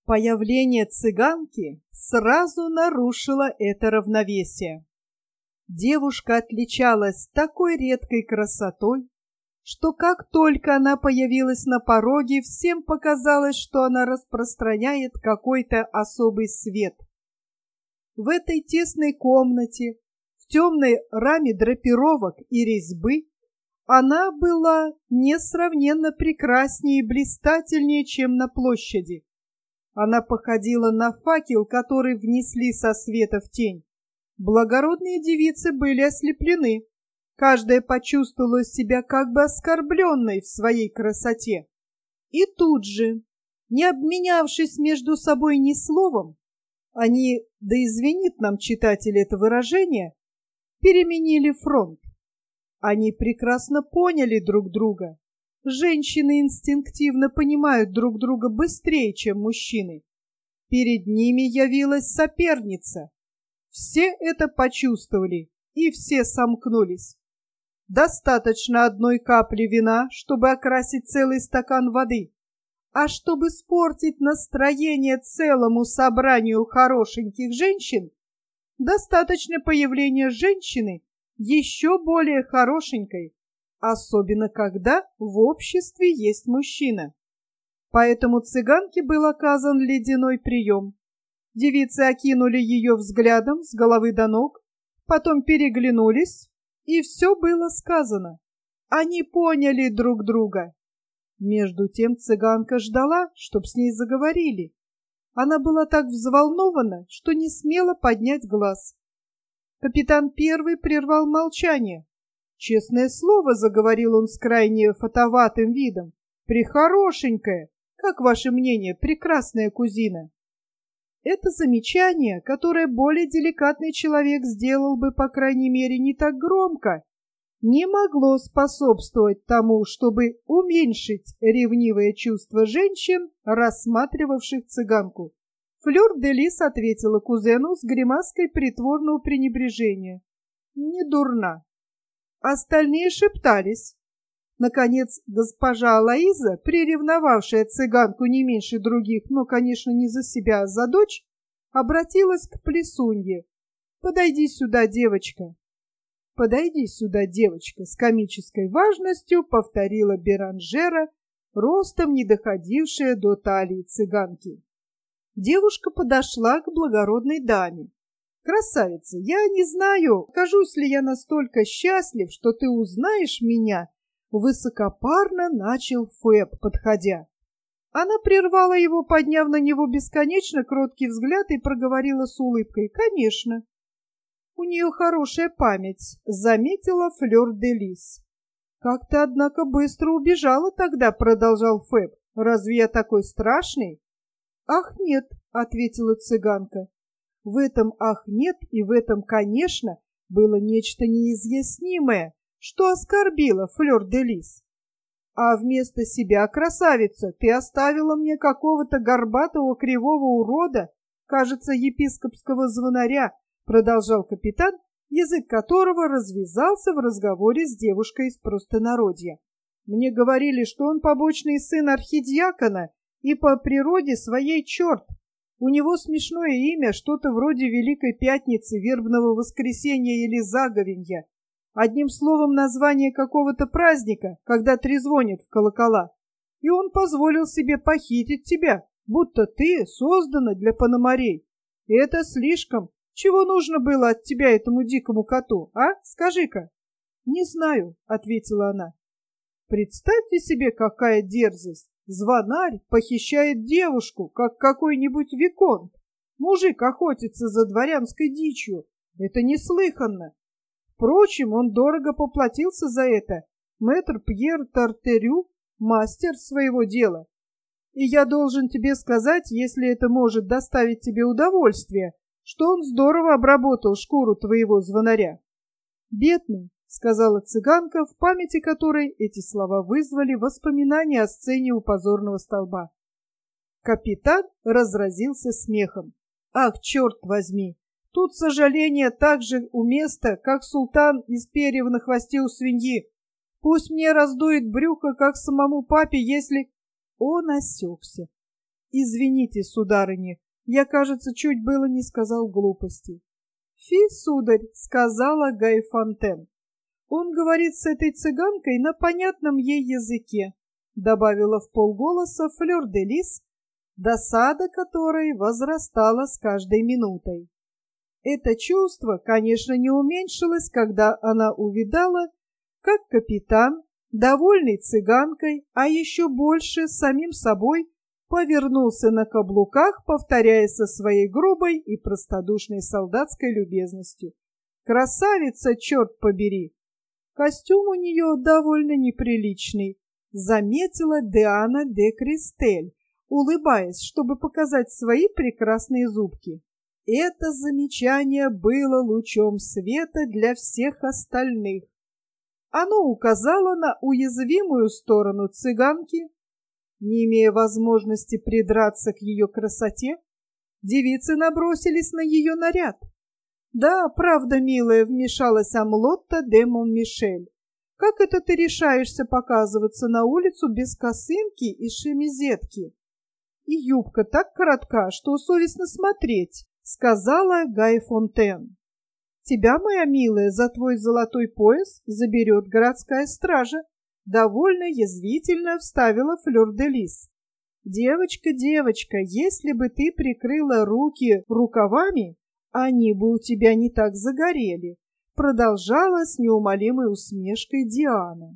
Появление цыганки сразу нарушило это равновесие. Девушка отличалась такой редкой красотой, что как только она появилась на пороге, всем показалось, что она распространяет какой-то особый свет. В этой тесной комнате, в темной раме драпировок и резьбы, она была несравненно прекраснее и блистательнее, чем на площади. Она походила на факел, который внесли со света в тень. Благородные девицы были ослеплены. Каждая почувствовала себя как бы оскорбленной в своей красоте. И тут же, не обменявшись между собой ни словом, они, да извинит нам читатель это выражение, переменили фронт. Они прекрасно поняли друг друга. Женщины инстинктивно понимают друг друга быстрее, чем мужчины. Перед ними явилась соперница. Все это почувствовали, и все сомкнулись. Достаточно одной капли вина, чтобы окрасить целый стакан воды. А чтобы испортить настроение целому собранию хорошеньких женщин, достаточно появления женщины еще более хорошенькой, особенно когда в обществе есть мужчина. Поэтому цыганке был оказан ледяной прием. Девицы окинули ее взглядом с головы до ног, потом переглянулись, и все было сказано. Они поняли друг друга. Между тем цыганка ждала, чтоб с ней заговорили. Она была так взволнована, что не смела поднять глаз. Капитан Первый прервал молчание. «Честное слово», — заговорил он с крайне фатоватым видом, — «прехорошенькая, как ваше мнение, прекрасная кузина?» Это замечание, которое более деликатный человек сделал бы, по крайней мере, не так громко, не могло способствовать тому, чтобы уменьшить ревнивое чувство женщин, рассматривавших цыганку. Флёр-де-Лис ответила кузену с гримаской притворного пренебрежения. «Не дурна». Остальные шептались. Наконец, госпожа Алоиза, приревновавшая цыганку не меньше других, но, конечно, не за себя, а за дочь, обратилась к Плесунье. «Подойди сюда, девочка». «Подойди сюда, девочка», с комической важностью повторила Беранжера, ростом не доходившая до талии цыганки. Девушка подошла к благородной даме. «Красавица, я не знаю, окажусь ли я настолько счастлив, что ты узнаешь меня», высокопарно начал Фэб, подходя. Она прервала его, подняв на него бесконечно кроткий взгляд, и проговорила с улыбкой: «Конечно». «У нее хорошая память», — заметила Флёр-де-Лис. «Как ты, однако, быстро убежала тогда», — продолжал Фэб. «Разве я такой страшный?» «Ах, нет», — ответила цыганка. В этом «ах, нет» и в этом «конечно» было нечто неизъяснимое, что оскорбило Флёр-де-Лис. «А вместо себя, красавица, ты оставила мне какого-то горбатого кривого урода, кажется, епископского звонаря», — продолжал капитан, язык которого развязался в разговоре с девушкой из простонародья. «Мне говорили, что он побочный сын архидиакона и по природе своей черт. У него смешное имя, что-то вроде Великой Пятницы, Вербного воскресенья или Заговенья. Одним словом, название какого-то праздника, когда трезвонят в колокола. И он позволил себе похитить тебя, будто ты создана для пономарей. И это слишком. Чего нужно было от тебя этому дикому коту, а? Скажи-ка». «Не знаю», — ответила она. «Представьте себе, какая дерзость! Звонарь похищает девушку, как какой-нибудь виконт. Мужик охотится за дворянской дичью. Это неслыханно. Впрочем, он дорого поплатился за это. Мэтр Пьер Тартерю — мастер своего дела. И я должен тебе сказать, если это может доставить тебе удовольствие, что он здорово обработал шкуру твоего звонаря». «Бедный», — сказала цыганка, в памяти которой эти слова вызвали воспоминания о сцене у позорного столба. Капитан разразился смехом. «Ах, черт возьми! Тут сожаление так же уместно, как султан из перьев на хвосте у свиньи. Пусть мне раздует брюхо, как самому папе, если...» Он осекся. Извините, сударыня, я, кажется, чуть было не сказал глупости. Фи, сударь, сказала Гайфонтен. Он говорит с этой цыганкой на понятном ей языке, добавила вполголоса Флёр-де-Лис, досада которой возрастала с каждой минутой. Это чувство, конечно, не уменьшилось, когда она увидала, как капитан, довольный цыганкой, а еще больше самим собой, повернулся на каблуках, повторяя со своей грубой и простодушной солдатской любезностью. «Красавица, черт побери!» Костюм у нее довольно неприличный, заметила Диана де Кристель, улыбаясь, чтобы показать свои прекрасные зубки. Это замечание было лучом света для всех остальных. Оно указало на уязвимую сторону цыганки. Не имея возможности придраться к ее красоте, девицы набросились на ее наряд. «Да, правда, милая», — вмешалась Амлотта де Монмишель. «Как это ты решаешься показываться на улицу без косынки и шемизетки? И юбка так коротка, что совестно смотреть», — сказала Гайфонтен. «Тебя, моя милая, за твой золотой пояс заберет городская стража», — довольно язвительно вставила Флёр-де-Лис. «Девочка, девочка, если бы ты прикрыла руки рукавами, они бы у тебя не так загорели», — продолжала с неумолимой усмешкой Диана.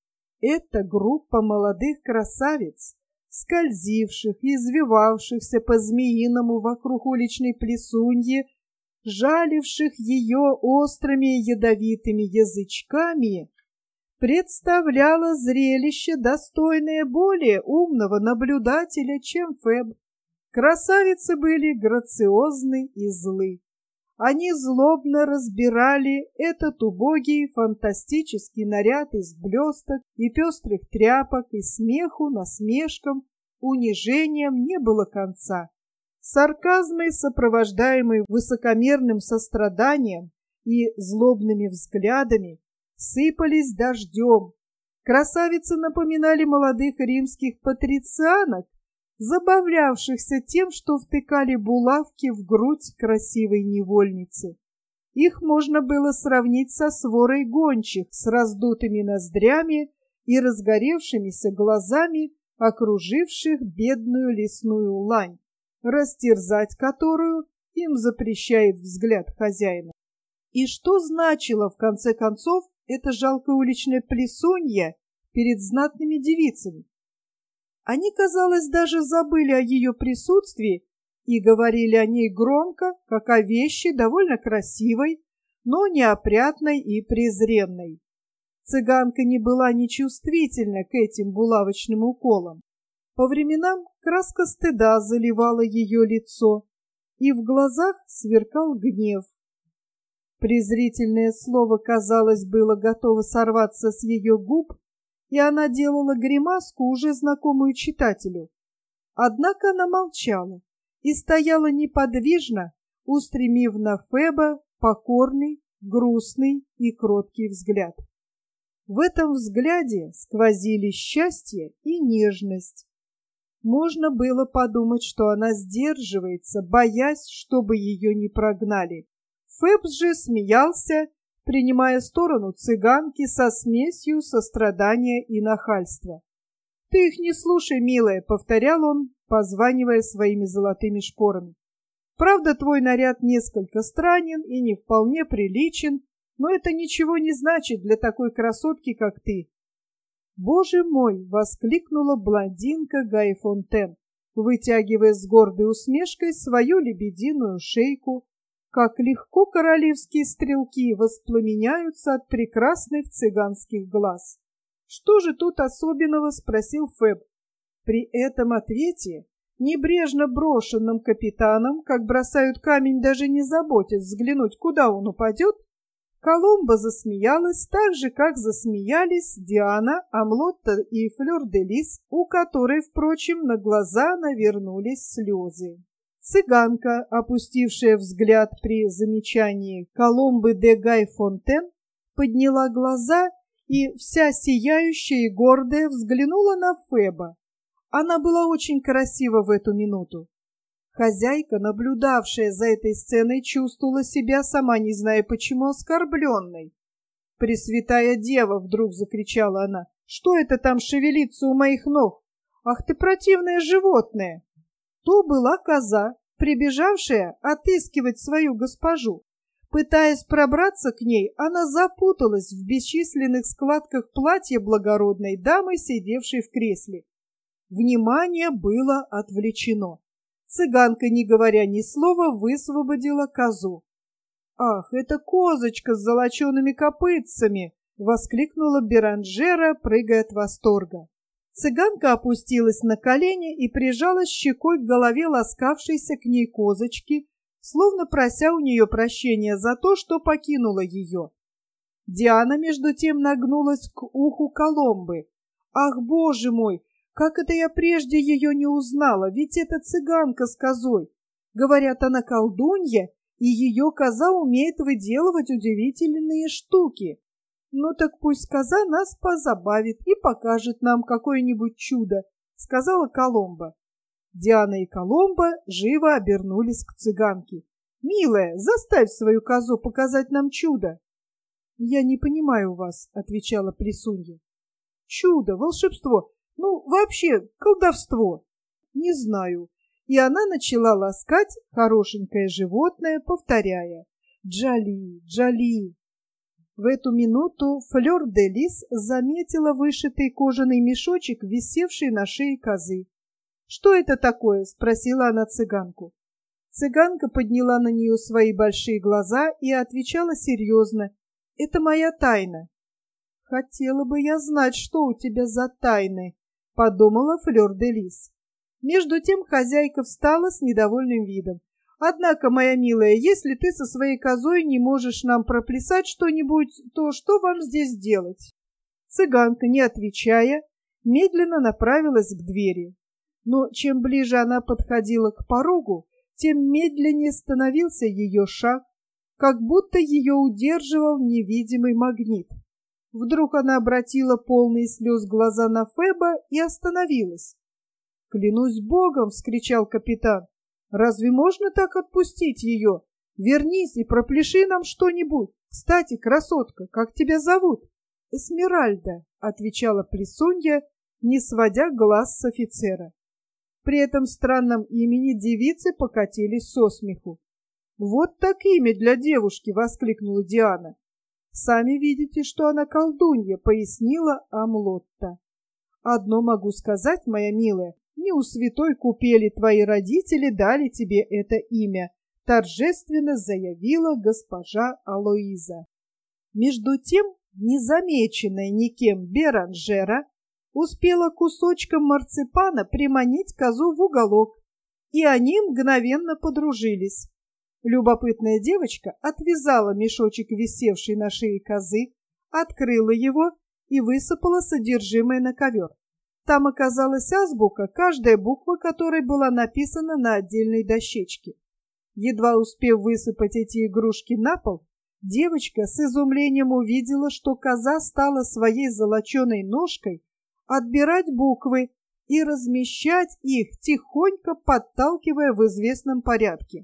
Эта группа молодых красавиц, скользивших и извивавшихся по-змеиному вокруг уличной плесуньи, жаливших ее острыми ядовитыми язычками, представляла зрелище, достойное более умного наблюдателя, чем Феб. Красавицы были грациозны и злы. Они злобно разбирали этот убогий фантастический наряд из блесток и пестрых тряпок, и смеху, насмешкам, унижением не было конца. Сарказмы, сопровождаемые высокомерным состраданием и злобными взглядами, сыпались дождем. Красавицы напоминали молодых римских патрицианок, забавлявшихся тем, что втыкали булавки в грудь красивой невольницы. Их можно было сравнить со сворой гончих с раздутыми ноздрями и разгоревшимися глазами, окруживших бедную лесную лань, растерзать которую им запрещает взгляд хозяина. И что значило, в конце концов, эта жалкая уличная плесунья перед знатными девицами? Они, казалось, даже забыли о ее присутствии и говорили о ней громко, как о вещи довольно красивой, но неопрятной и презренной. Цыганка не была нечувствительна к этим булавочным уколам. По временам краска стыда заливала ее лицо, и в глазах сверкал гнев. Презрительное слово, казалось, было готово сорваться с ее губ, и она делала гримаску, уже знакомую читателю. Однако она молчала и стояла неподвижно, устремив на Феба покорный, грустный и кроткий взгляд. В этом взгляде сквозили счастье и нежность. Можно было подумать, что она сдерживается, боясь, чтобы ее не прогнали. Феб же смеялся, принимая сторону цыганки со смесью сострадания и нахальства. «Ты их не слушай, милая», — повторял он, позванивая своими золотыми шпорами. «Правда, твой наряд несколько странен и не вполне приличен, но это ничего не значит для такой красотки, как ты». «Боже мой!» — воскликнула блондинка Гайфонтен, вытягивая с гордой усмешкой свою лебединую шейку. «Как легко королевские стрелки воспламеняются от прекрасных цыганских глаз!» «Что же тут особенного?» — спросил Феб. При этом ответе, небрежно брошенном капитаном, как бросают камень, даже не заботясь взглянуть, куда он упадет, Коломба засмеялась так же, как засмеялись Диана, Амлотта и Флёр-де-Лис, у которой, впрочем, на глаза навернулись слезы. Цыганка, опустившая взгляд при замечании Коломбы де Гайфонтен, подняла глаза и, вся сияющая и гордая, взглянула на Феба. Она была очень красива в эту минуту. Хозяйка, наблюдавшая за этой сценой, чувствовала себя, сама не зная почему, оскорбленной. «Пресвятая Дева!» — вдруг закричала она. «Что это там шевелится у моих ног? Ах ты противное животное!» То была коза, прибежавшая отыскивать свою госпожу. Пытаясь пробраться к ней, она запуталась в бесчисленных складках платья благородной дамы, сидевшей в кресле. Внимание было отвлечено. Цыганка, не говоря ни слова, высвободила козу. «Ах, это козочка с золочеными копытцами!» — воскликнула Беранжера, прыгая от восторга. Цыганка опустилась на колени и прижалась щекой к голове ласкавшейся к ней козочки, словно прося у нее прощения за то, что покинула ее. Диана, между тем, нагнулась к уху Коломбы. «Ах, Боже мой! Как это я прежде ее не узнала? Ведь это цыганка с козой! Говорят, она колдунья, и ее коза умеет выделывать удивительные штуки. Ну так пусть коза нас позабавит и покажет нам какое-нибудь чудо», — сказала Коломба. Диана и Коломба живо обернулись к цыганке. «Милая, заставь свою козу показать нам чудо!» «Я не понимаю вас», — отвечала Плесунья. «Чудо, волшебство, ну, вообще, колдовство». «Не знаю». И она начала ласкать хорошенькое животное, повторяя: «Джоли, Джоли». В эту минуту Флёр-де-Лис заметила вышитый кожаный мешочек, висевший на шее козы. «Что это такое?» — спросила она цыганку. Цыганка подняла на нее свои большие глаза и отвечала серьезно: «Это моя тайна». «Хотела бы я знать, что у тебя за тайны», — подумала Флёр-де-Лис. Между тем хозяйка встала с недовольным видом. «Однако, моя милая, если ты со своей козой не можешь нам проплясать что-нибудь, то что вам здесь делать?» Цыганка, не отвечая, медленно направилась к двери. Но чем ближе она подходила к порогу, тем медленнее становился ее шаг, как будто ее удерживал невидимый магнит. Вдруг она обратила полные слез глаза на Феба и остановилась. «Клянусь Богом!» — вскричал капитан. «Разве можно так отпустить ее? Вернись и пропляши нам что-нибудь. Кстати, красотка, как тебя зовут?» «Эсмеральда», — отвечала Плесунья, не сводя глаз с офицера. При этом странном имени девицы покатились со смеху. «Вот так имя для девушки!» — воскликнула Диана. «Сами видите, что она колдунья», — пояснила Амлотта. «Одно могу сказать, моя милая, не у святой купели твои родители дали тебе это имя», — торжественно заявила госпожа Алоиза. Между тем, незамеченная никем Беранжера успела кусочком марципана приманить козу в уголок, и они мгновенно подружились. Любопытная девочка отвязала мешочек, висевший на шее козы, открыла его и высыпала содержимое на ковер. Там оказалась азбука, каждая буква которой была написана на отдельной дощечке. Едва успев высыпать эти игрушки на пол, девочка с изумлением увидела, что коза стала своей золоченой ножкой отбирать буквы и размещать их, тихонько подталкивая в известном порядке.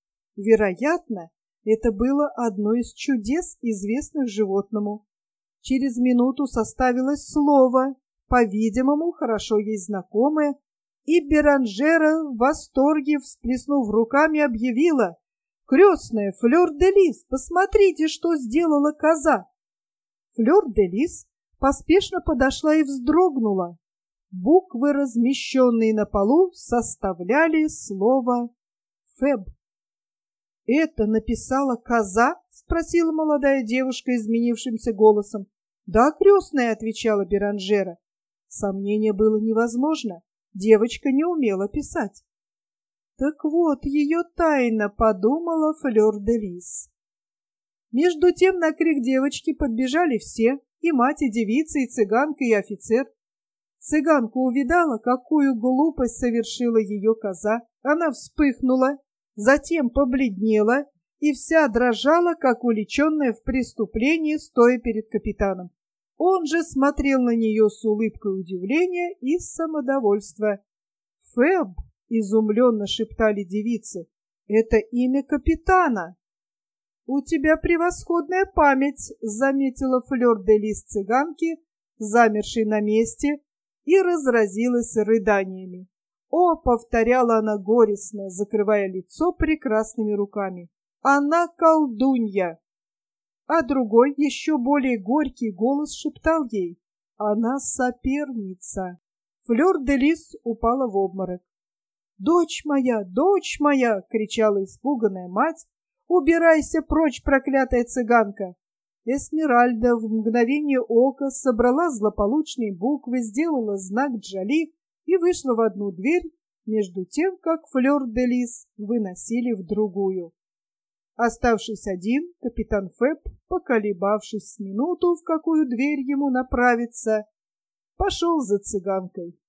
Вероятно, это было одно из чудес, известных животному. Через минуту составилось слово, по-видимому, хорошо ей знакомое, и Беранжера в восторге, всплеснув руками, объявила: «Крестная, Флёр-де-Лис, посмотрите, что сделала коза!» Флёр-де-Лис поспешно подошла и вздрогнула. Буквы, размещенные на полу, составляли слово «Феб». «Это написала коза?» — спросила молодая девушка изменившимся голосом. «Да, крестная», — отвечала Беранжера. Сомнение было невозможно. Девочка не умела писать. «Так вот ее тайна», — подумала Флёр-де-Лис. Между тем на крик девочки подбежали все, и мать, и девица, и цыганка, и офицер. Цыганка увидала, какую глупость совершила ее коза. Она вспыхнула, затем побледнела и вся дрожала, как уличенная в преступлении, стоя перед капитаном. Он же смотрел на нее с улыбкой удивления и самодовольства. «Феб!» — изумленно шептали девицы. «Это имя капитана!» «У тебя превосходная память», — заметила флёр-де-лис цыганки, замершей на месте, и разразилась рыданиями. «О!» — повторяла она горестно, закрывая лицо прекрасными руками. «Она колдунья!» А другой, еще более горький голос шептал ей: «Она соперница!» Флёр-де-лис упала в обморок. «Дочь моя, дочь моя!» — кричала испуганная мать. «Убирайся прочь, проклятая цыганка!» Эсмеральда в мгновение ока собрала злополучные буквы, сделала знак Джоли и вышла в одну дверь, между тем, как Флёр-де-лис выносили в другую. Оставшись один, капитан Феб, поколебавшись с минуту, в какую дверь ему направиться, пошел за цыганкой.